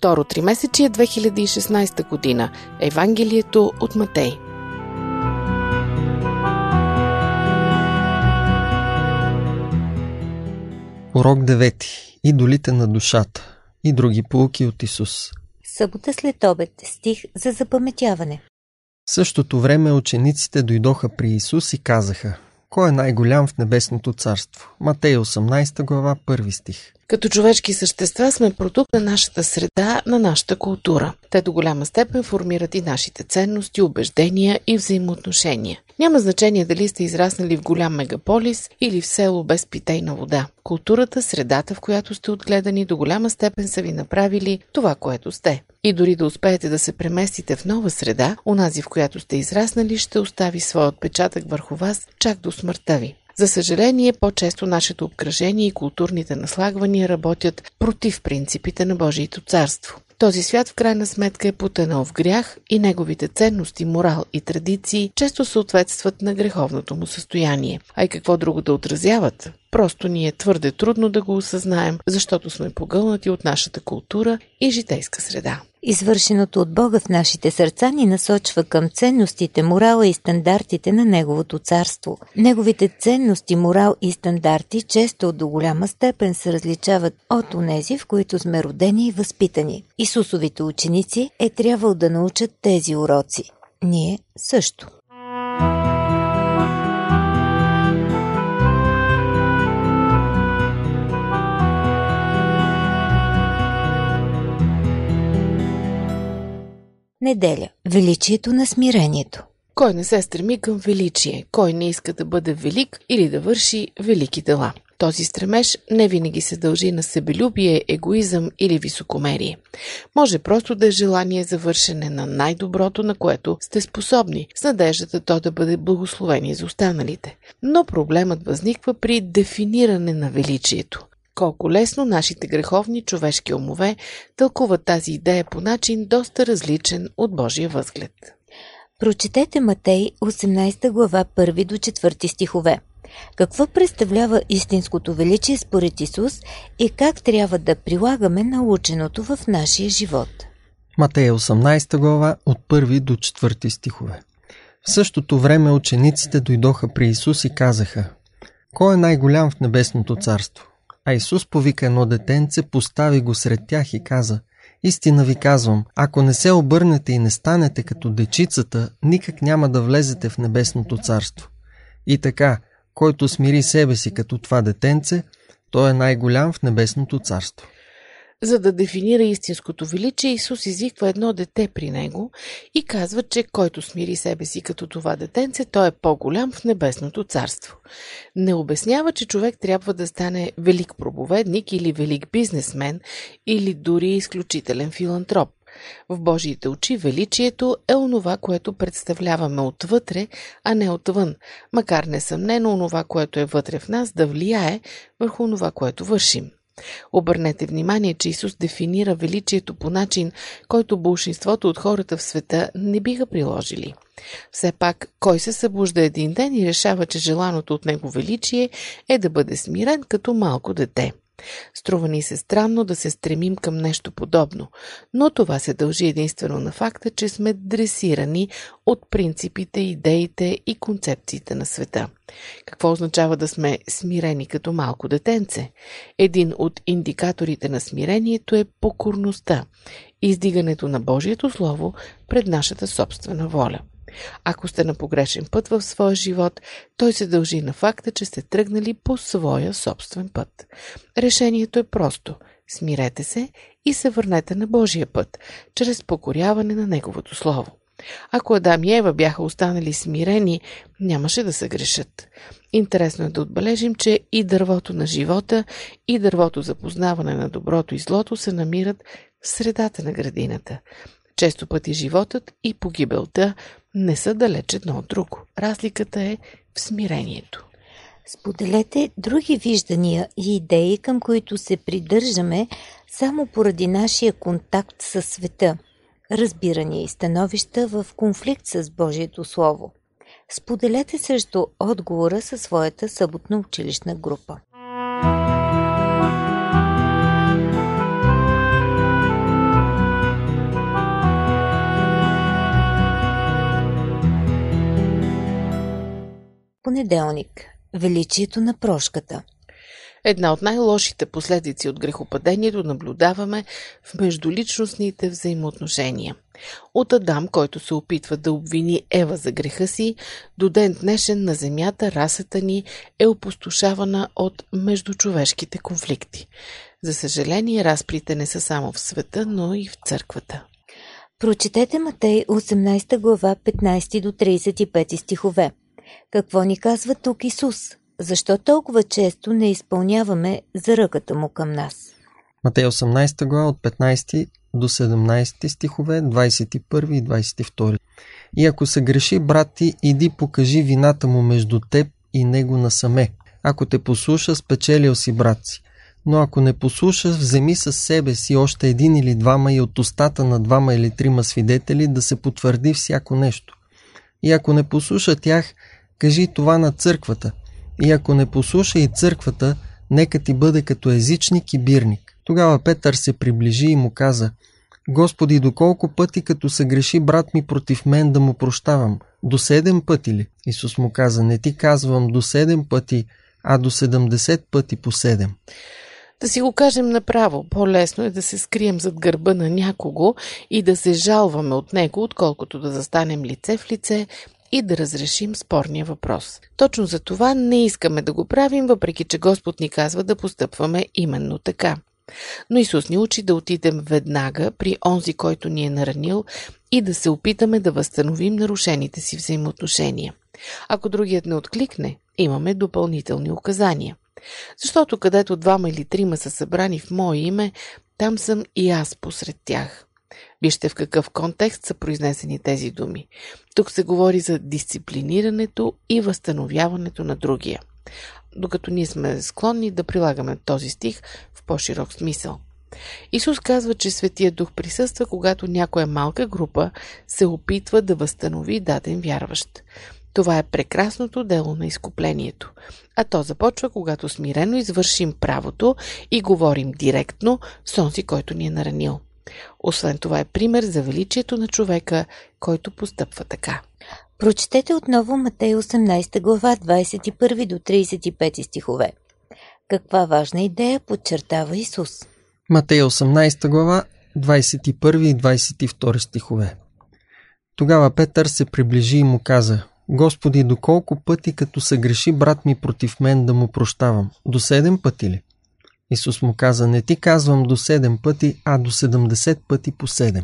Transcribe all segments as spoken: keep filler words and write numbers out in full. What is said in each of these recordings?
Второ тримесечие две хиляди и шестнадесета година. Евангелието от Матей. Урок девети. Идолите на душата и други поуки от Исус. Събота след обед. Стих за запаметяване. В същото време учениците дойдоха при Исус и казаха: Кой е най-голям в небесното царство? Матей осемнадесета глава, първи стих. Като човешки същества сме продукт на нашата среда, на нашата култура. Те до голяма степен формират и нашите ценности, убеждения и взаимоотношения. Няма значение дали сте израснали в голям мегаполис или в село без питейна вода. Културата, средата, в която сте отгледани, до голяма степен са ви направили това, което сте. И дори да успеете да се преместите в нова среда, онази, в която сте израснали, ще остави своя отпечатък върху вас чак до смъртта ви. За съжаление, по-често нашето обкръжение и културните наслагвания работят против принципите на Божието царство. Този свят в крайна сметка е потънал в грях и неговите ценности, морал и традиции често съответстват на греховното му състояние. А и какво друго да отразяват? Просто ни е твърде трудно да го осъзнаем, защото сме погълнати от нашата култура и житейска среда. Извършеното от Бога в нашите сърца ни насочва към ценностите, морала и стандартите на Неговото царство. Неговите ценности, морал и стандарти често до голяма степен се различават от онези, в които сме родени и възпитани. Исусовите ученици е трябвало да научат тези уроци. Ние също. Неделя. Величието на смирението. Кой не се стреми към величие? Кой не иска да бъде велик или да върши велики дела? Този стремеж не винаги се дължи на себелюбие, егоизъм или високомерие. Може просто да е желание за вършене на най-доброто, на което сте способни, с надеждата то да бъде благословение за останалите. Но проблемът възниква при дефиниране на величието. Колко лесно нашите греховни човешки умове тълкуват тази идея по начин доста различен от Божия възглед. Прочетете Матей осемнадесета глава, първи до четвърти стихове. Какво представлява истинското величие според Исус и как трябва да прилагаме наученото в нашия живот? Матей осемнадесета глава, от първи до четвърти стихове. В същото време учениците дойдоха при Исус и казаха: Кой е най-голям в небесното царство? А Исус повика едно детенце, постави го сред тях и каза: Истина ви казвам, ако не се обърнете и не станете като дечицата, никак няма да влезете в небесното царство. И така, който смири себе си като това детенце, той е най-голям в небесното царство. За да дефинира истинското величие, Исус извиква едно дете при него и казва, че който смири себе си като това детенце, той е по-голям в небесното царство. Не обяснява, че човек трябва да стане велик проповедник или велик бизнесмен или дори изключителен филантроп. В Божиите очи величието е онова, което представляваме отвътре, а не отвън, макар несъмнено онова, което е вътре в нас, да влияе върху онова, което вършим. Обърнете внимание, че Исус дефинира величието по начин, който болшинството от хората в света не биха приложили. Все пак, кой се събужда един ден и решава, че желаното от него величие е да бъде смирен като малко дете? Струва ни се странно да се стремим към нещо подобно, но това се дължи единствено на факта, че сме дресирани от принципите, идеите и концепциите на света. Какво означава да сме смирени като малко детенце? Един от индикаторите на смирението е покорността, издигането на Божието Слово пред нашата собствена воля. Ако сте на погрешен път в своя живот, той се дължи на факта, че сте тръгнали по своя собствен път. Решението е просто. Смирете се и се върнете на Божия път, чрез покоряване на Неговото Слово. Ако Адам и Ева бяха останали смирени, нямаше да се грешат. Интересно е да отбележим, че и дървото на живота, и дървото за познаване на доброто и злото се намират в средата на градината. Често пъти животът и погибелта не са далеч едно от друго. Разликата е в смирението. Споделете други виждания и идеи, към които се придържаме само поради нашия контакт със света, разбирания и становища в конфликт с Божието Слово. Споделете също отговора със своята съботна училищна група. понеделник. Величието на прошката. Една от най-лошите последици от грехопадението наблюдаваме в междуличностните взаимоотношения. От Адам, който се опитва да обвини Ева за греха си, до ден днешен на земята расата ни е опустошавана от междучовешките конфликти. За съжаление, разплите не са само в света, но и в църквата. Прочетете Матей осемнадесета глава, петнадесети до тридесет и пети стихове. Какво ни казва тук Исус? Защо толкова често не изпълняваме заръката му към нас? Матей осемнадесета глава от петнадесети до седемнадесети стихове, двадесет и първи и двадесет и втори. И ако се греши брат ти, иди покажи вината му между теб и него насаме. Ако те послуша, спечелил си брат си. Но ако не послушаш, вземи със себе си още един или двама и от устата на двама или трима свидетели да се потвърди всяко нещо. И ако не послуша тях, кажи това на църквата. И ако не послуша и църквата, нека ти бъде като езичник и бирник. Тогава Петър се приближи и му каза: Господи, доколко пъти като се греши брат ми против мен да му прощавам? До седем пъти ли? Исус му каза: не ти казвам до седем пъти, а до седемдесет пъти по седем. Да си го кажем направо, по-лесно е да се скрием зад гърба на някого и да се жалваме от него, отколкото да застанем лице в лице и да разрешим спорния въпрос. Точно за това не искаме да го правим, въпреки че Господ ни казва да постъпваме именно така. Но Исус ни учи да отидем веднага при онзи, който ни е наранил, и да се опитаме да възстановим нарушените си взаимоотношения. Ако другият не откликне, имаме допълнителни указания. Защото където двама или трима са събрани в мое име, там съм и аз посред тях. Вижте в какъв контекст са произнесени тези думи. Тук се говори за дисциплинирането и възстановяването на другия, докато ние сме склонни да прилагаме този стих в по-широк смисъл. Исус казва, че Светия Дух присъства, когато някоя малка група се опитва да възстанови даден вярващ. Това е прекрасното дело на изкуплението, а то започва, когато смирено извършим правото и говорим директно с онзи, който ни е наранил. Освен това е пример за величието на човека, който постъпва така. Прочетете отново Матей осемнадесета глава, двадесет и първи до тридесет и пети стихове. Каква важна идея подчертава Исус? Матей осемнадесета глава, двадесет и първи и двадесет и втори стихове. Тогава Петър се приближи и му каза: Господи, доколко пъти като се греши брат ми против мен да му прощавам? До седем пъти ли? Исус му каза: не ти казвам до седем пъти, а до седемдесет пъти по седем.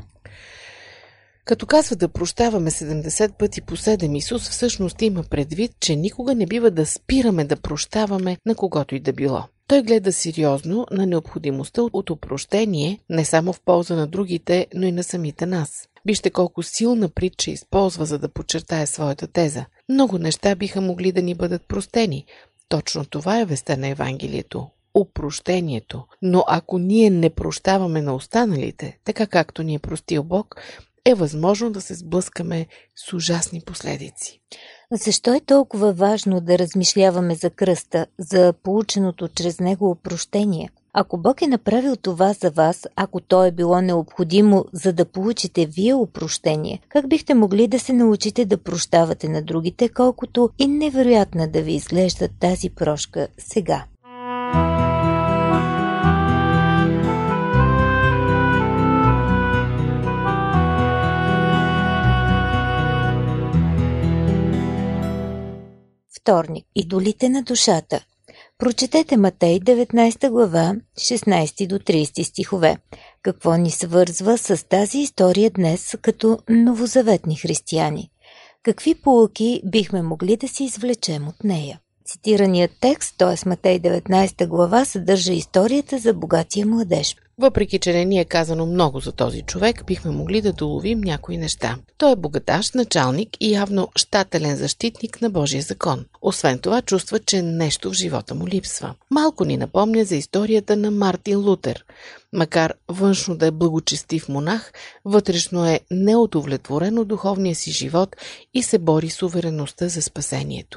Като казва да прощаваме седемдесет пъти по седем, Исус всъщност има предвид, че никога не бива да спираме да прощаваме на когото и да било. Той гледа сериозно на необходимостта от опрощение не само в полза на другите, но и на самите нас. Вижте колко силна притча използва, за да подчертае своята теза. Много неща биха могли да ни бъдат простени. Точно това е вестта на Евангелието – опрощението. Но ако ние не прощаваме на останалите, така както ни е простил Бог, е възможно да се сблъскаме с ужасни последици. Защо е толкова важно да размишляваме за кръста, за полученото чрез него опрощение? Ако Бог е направил това за вас, ако то е било необходимо, за да получите вие опрощение, как бихте могли да се научите да прощавате на другите, колкото и невероятна да ви изглежда тази прошка сега? Вторник. Идолите на душата. Прочетете Матей деветнадесета глава, шестнадесети до тридесети стихове. Какво ни свързва с тази история днес като новозаветни християни? Какви поуки бихме могли да си извлечем от нея? Цитираният текст, т.е. Матей деветнадесета глава, съдържа историята за богатия младеж. Въпреки че не ни е казано много за този човек, бихме могли да доловим някои неща. Той е богаташ, началник и явно щателен защитник на Божия закон. Освен това, чувства, че нещо в живота му липсва. Малко ни напомня за историята на Мартин Лутер. Макар външно да е благочестив монах, вътрешно е неудовлетворен от духовния си живот и се бори с увереността за спасението.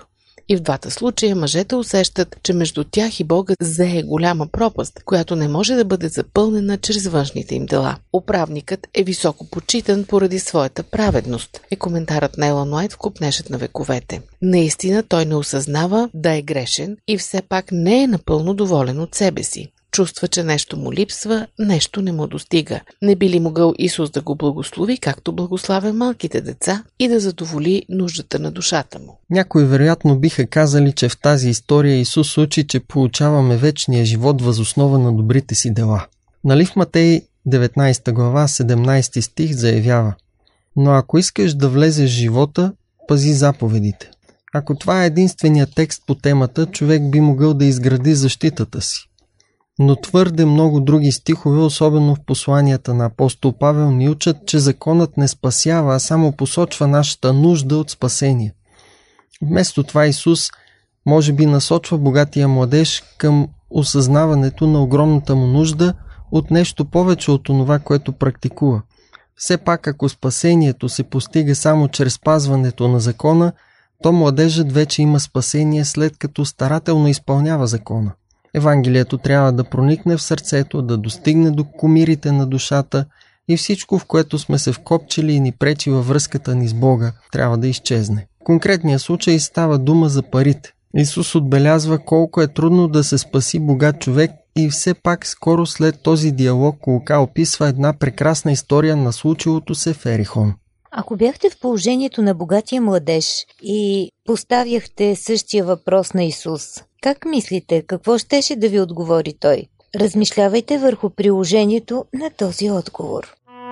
И в двата случая мъжете усещат, че между тях и Бога зее голяма пропаст, която не може да бъде запълнена чрез външните им дела. Управникът е високо почитан поради своята праведност, е коментарът на Елън Уайт в Копнежът на вековете. Наистина той не осъзнава да е грешен и все пак не е напълно доволен от себе си. Чувства, че нещо му липсва, нещо не му достига. Не би ли могъл Исус да го благослови, както благославя малките деца, и да задоволи нуждата на душата му? Някои вероятно биха казали, че в тази история Исус учи, че получаваме вечния живот въз основа на добрите си дела. Нали в Матей деветнайсета глава, седемнайсети стих заявява: но ако искаш да влезеш в живота, пази заповедите. Ако това е единственият текст по темата, човек би могъл да изгради защитата си. Но твърде много други стихове, особено в посланията на апостол Павел, ни учат, че законът не спасява, а само посочва нашата нужда от спасение. Вместо това Исус може би насочва богатия младеж към осъзнаването на огромната му нужда от нещо повече от това, което практикува. Все пак, ако спасението се постига само чрез спазването на закона, то младежът вече има спасение, след като старателно изпълнява закона. Евангелието трябва да проникне в сърцето, да достигне до кумирите на душата и всичко, в което сме се вкопчили и ни пречи във връзката ни с Бога, трябва да изчезне. В конкретния случай става дума за парите. Исус отбелязва колко е трудно да се спаси богат човек и все пак скоро след този диалог Лука описва една прекрасна история на случилото се в Ерихон. Ако бяхте в положението на богатия младеж и поставяхте същия въпрос на Исус, как мислите, какво щеше да ви отговори той? Размишлявайте върху приложението на този отговор.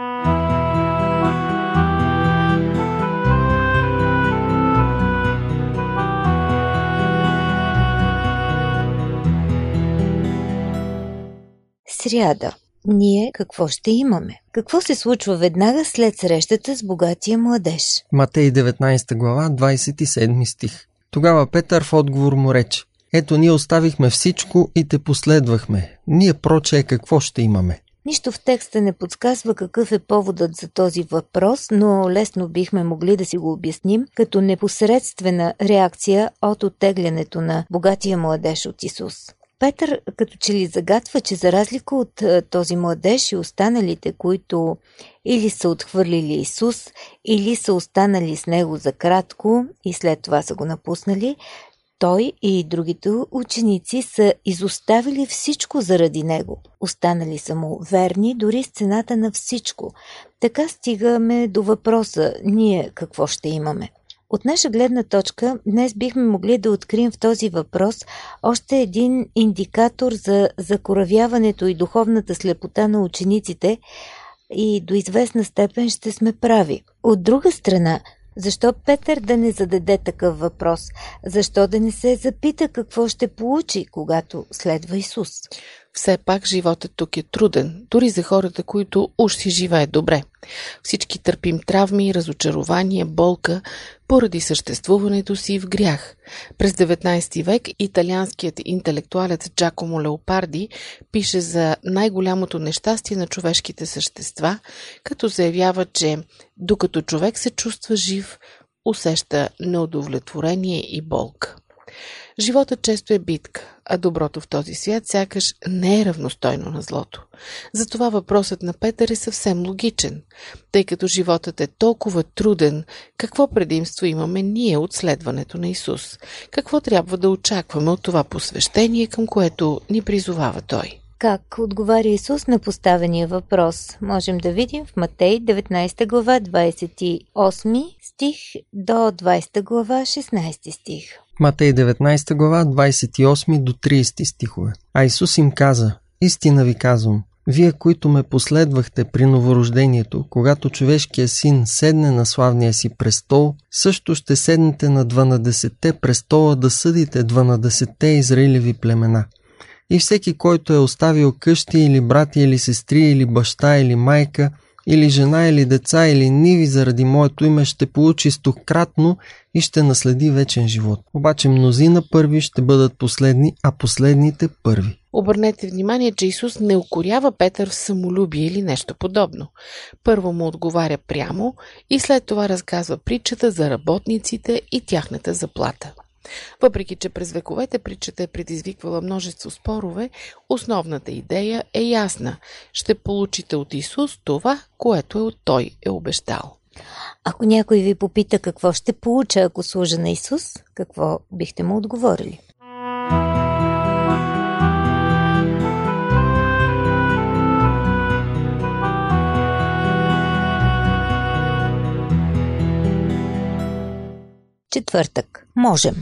Сряда. Ние какво ще имаме? Какво се случва веднага след срещата с богатия младеж? Матей деветнайсета глава, двайсет и седми стих. Тогава Петър в отговор му рече: ето, ние оставихме всичко и те последвахме. Ние проче какво ще имаме? Нищо в текста не подсказва какъв е поводът за този въпрос, но лесно бихме могли да си го обясним като непосредствена реакция от оттеглянето на богатия младеж от Исус. Петър като че ли загатва, че за разлика от този младеж и останалите, които или са отхвърлили Исус, или са останали с него за кратко и след това са го напуснали, той и другите ученици са изоставили всичко заради него. Останали са му верни дори с цената на всичко. Така стигаме до въпроса: ние какво ще имаме? От наша гледна точка, днес бихме могли да открием в този въпрос още един индикатор за закоравяването и духовната слепота на учениците и до известна степен ще сме прави. От друга страна, защо Петър да не зададе такъв въпрос? Защо да не се запита какво ще получи, когато следва Исус? Все пак животът тук е труден, дори за хората, които уж си живеят добре. Всички търпим травми, разочарование, болка поради съществуването си в грях. През деветнайсети век италианският интелектуалец Джакомо Леопарди пише за най-голямото нещастие на човешките същества, като заявява, че докато човек се чувства жив, усеща неудовлетворение и болка. Животът често е битка, а доброто в този свят сякаш не е равностойно на злото. Затова въпросът на Петър е съвсем логичен. Тъй като животът е толкова труден, какво предимство имаме ние от следването на Исус? Какво трябва да очакваме от това посвещение, към което ни призовава Той? Как отговаря Исус на поставения въпрос? Можем да видим в Матей деветнайсета глава, двайсет и осми стих до двайсета глава, шестнайсети стих. Матей деветнайсета глава, двайсет и осми до трийсети стихове. А Исус им каза: истина ви казвам, вие, които ме последвахте при новорождението, когато човешкият син седне на славния си престол, също ще седнете на дванадесетте престола да съдите дванадесетте Израилеви племена. И всеки, който е оставил къщи или брати или сестри или баща или майка, или жена или деца или ниви заради моето име, ще получи стократно и ще наследи вечен живот. Обаче мнозина първи ще бъдат последни, а последните първи. Обърнете внимание, че Исус не укорява Петър в самолюбие или нещо подобно. Първо му отговаря прямо и след това разказва притчата за работниците и тяхната заплата. Въпреки че през вековете притчата е предизвиквала множество спорове, основната идея е ясна. Ще получите от Исус това, което е от Той е обещал. Ако някой ви попита какво ще получа, ако служа на Исус, какво бихте му отговорили? Четвъртък. Можем.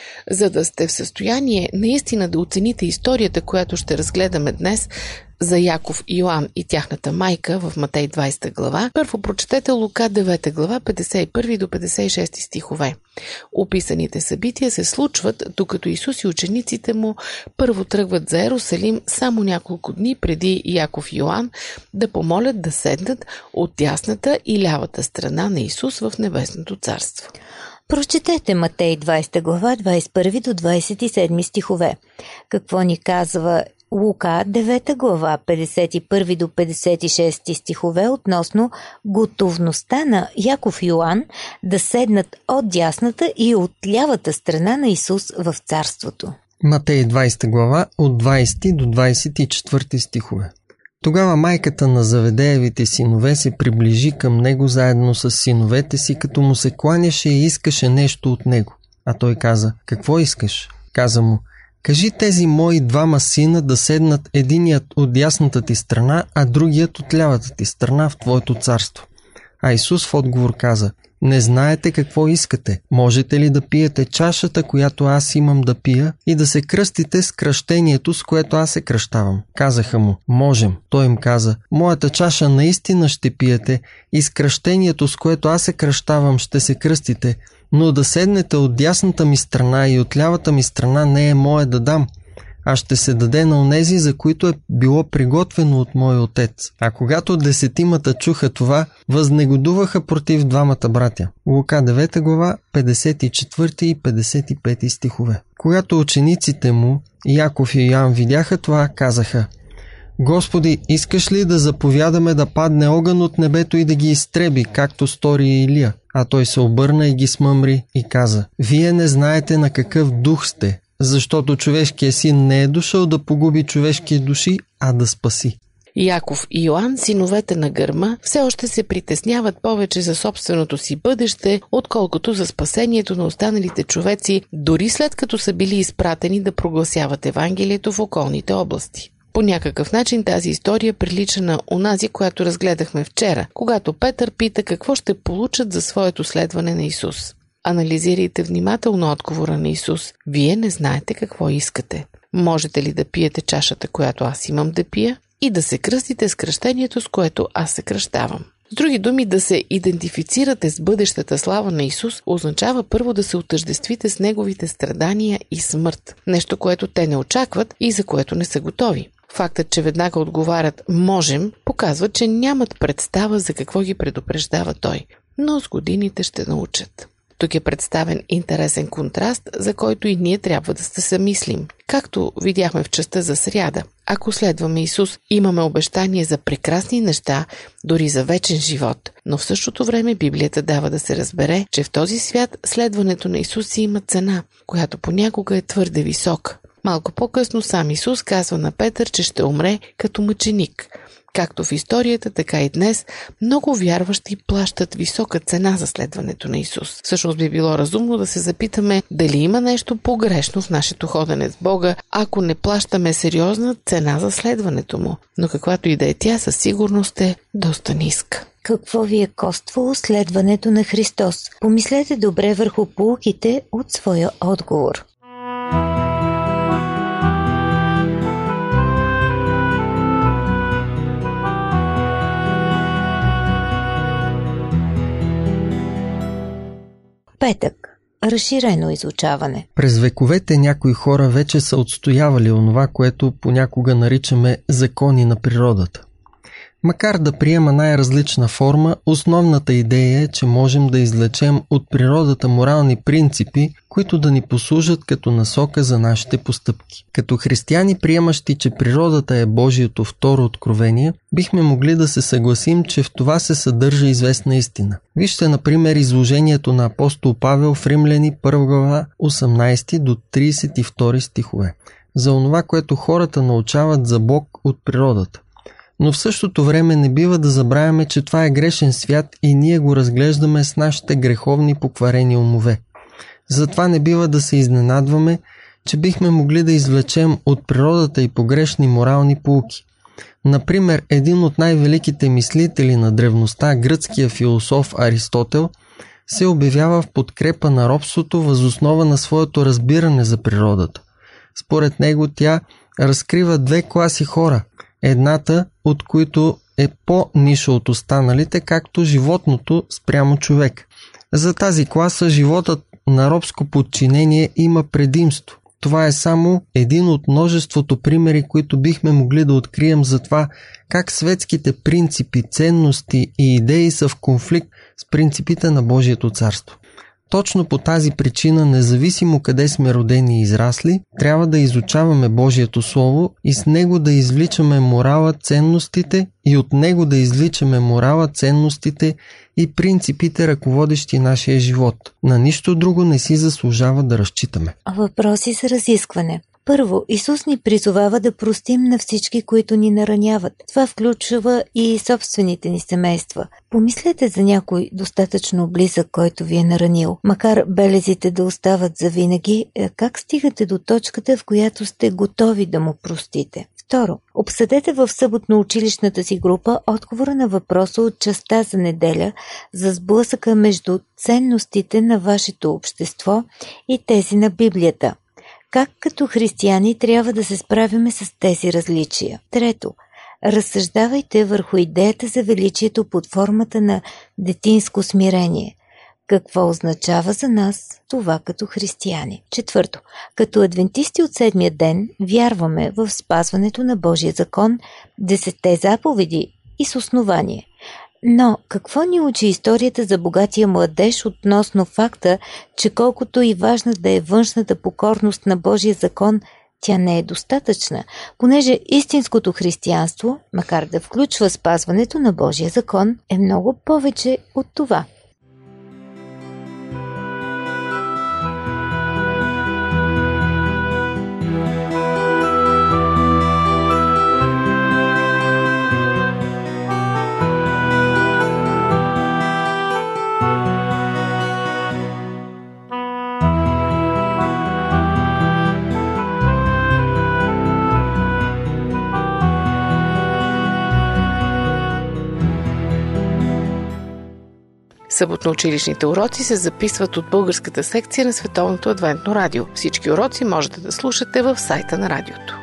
За да сте в състояние наистина да оцените историята, която ще разгледаме днес за Яков и Йоан и тяхната майка в Матей двадесета глава, първо прочетете Лука девета глава, петдесет и първи до петдесет и шести стихове. Описаните събития се случват, докато Исус и учениците му първо тръгват за Ерусалим само няколко дни преди Яков и Йоан да помолят да седнат от дясната и лявата страна на Исус в Небесното царство. Прочетете Матей двадесета глава, двадесет и първи до двадесет и седми стихове. Какво ни казва Лука девета глава, петдесет и първи до петдесет и шести стихове относно готовността на Яков и Йоан да седнат от дясната и от лявата страна на Исус в царството. Матей двадесета глава от двадесети до двадесет и четвърти стихове. Тогава майката на Заведеевите синове се приближи към него заедно с синовете си, като му се кланяше и искаше нещо от него. А той каза: какво искаш? Каза му: кажи тези мои двама сина да седнат единият от дясната ти страна, а другият от лявата ти страна в твоето царство. А Исус в отговор каза: не знаете какво искате. Можете ли да пиете чашата, която аз имам да пия, и да се кръстите с кръщението, с което аз се кръщавам? Казаха му: можем. Той им каза: моята чаша наистина ще пиете и с кръщението, с което аз се кръщавам, ще се кръстите, но да седнете от дясната ми страна и от лявата ми страна не е мое да дам, а ще се даде на онези, за които е било приготвено от мой отец. А когато десетимата чуха това, възнегодуваха против двамата братя. Лука девета глава, петдесет и четвърти и петдесет и пети стихове. Когато учениците му, Яков и Йоан, видяха това, казаха: Господи, искаш ли да заповядаме да падне огън от небето и да ги изтреби, както стори Илия? А той се обърна и ги смъмри и каза: вие не знаете на какъв дух сте, защото човешкият син не е дошъл да погуби човешки души, а да спаси. Яков и Йоан, синовете на гърма, все още се притесняват повече за собственото си бъдеще, отколкото за спасението на останалите човеци, дори след като са били изпратени да прогласяват Евангелието в околните области. По някакъв начин тази история прилича на онази, която разгледахме вчера, когато Петър пита какво ще получат за своето следване на Исус. Анализирайте внимателно отговора на Исус. Вие не знаете какво искате. Можете ли да пиете чашата, която аз имам да пия, и да се кръстите с кръщението, с което аз се кръщавам? С други думи, да се идентифицирате с бъдещата слава на Исус означава първо да се отъждествите с Неговите страдания и смърт. Нещо, което те не очакват и за което не са готови. Фактът, че веднага отговарят «можем», показва, че нямат представа за какво ги предупреждава Той, но с годините ще научат. Тук е представен интересен контраст, за който и ние трябва да се замислим. Както видяхме в частта за сряда, ако следваме Исус, имаме обещание за прекрасни неща, дори за вечен живот. Но в същото време Библията дава да се разбере, че в този свят следването на Исус си има цена, която понякога е твърде висока. Малко по-късно сам Исус казва на Петър, че ще умре като мъченик. Както в историята, така и днес, много вярващи плащат висока цена за следването на Исус. Всъщност би било разумно да се запитаме дали има нещо погрешно в нашето ходене с Бога, ако не плащаме сериозна цена за следването Му. Но каквато и да е тя, със сигурност е доста ниска. Какво ви е коствало следването на Христос? Помислете добре върху поуките от своя отговор. Петък. Разширено изучаване. През вековете някои хора вече са отстоявали онова, което понякога наричаме закони на природата. Макар да приема най-различна форма, основната идея е, че можем да извлечем от природата морални принципи, които да ни послужат като насока за нашите постъпки. Като християни, приемащи, че природата е Божието второ откровение, бихме могли да се съгласим, че в това се съдържа известна истина. Вижте, например, изложението на апостол Павел в Римляни първа глава осемнадесети до тридесет и втори стихове за онова, което хората научават за Бог от природата. Но в същото време не бива да забравяме, че това е грешен свят и ние го разглеждаме с нашите греховни покварени умове. Затова не бива да се изненадваме, че бихме могли да извлечем от природата и погрешни морални поуки. Например, един от най-великите мислители на древността, гръцкия философ Аристотел, се обявява в подкрепа на робството въз основа на своето разбиране за природата. Според него тя разкрива две класи хора, едната от които е по-ниша от останалите, както животното спрямо човек. За тази класа животът на робско подчинение има предимство. Това е само един от множеството примери, които бихме могли да открием за това как светските принципи, ценности и идеи са в конфликт с принципите на Божието царство. Точно по тази причина, независимо къде сме родени и израсли, трябва да изучаваме Божието Слово и с него да извличаме морала, ценностите и от него да извличаме морала, ценностите и принципите, ръководещи нашия живот. На нищо друго не си заслужава да разчитаме. Въпроси за разискване. Първо, Исус ни призовава да простим на всички, които ни нараняват. Това включва и собствените ни семейства. Помислете за някой достатъчно близък, който ви е наранил. Макар белезите да остават завинаги, как стигате до точката, в която сте готови да му простите? Второ, обсъдете в съботно-училищната си група отговора на въпроса от частта за неделя за сблъсъка между ценностите на вашето общество и тези на Библията. Как като християни трябва да се справяме с тези различия? Трето, разсъждавайте върху идеята за величието под формата на детинско смирение. Какво означава за нас това като християни? Четвърто, като адвентисти от седмия ден вярваме в спазването на Божия закон, десетте заповеди и с основание. Но какво ни учи историята за богатия младеж относно факта, че колкото и важна да е външната покорност на Божия закон, тя не е достатъчна, понеже истинското християнство, макар да включва спазването на Божия закон, е много повече от това. Съботно-училищните уроци се записват от българската секция на Световното адвентно радио. Всички уроци можете да слушате в сайта на радиото.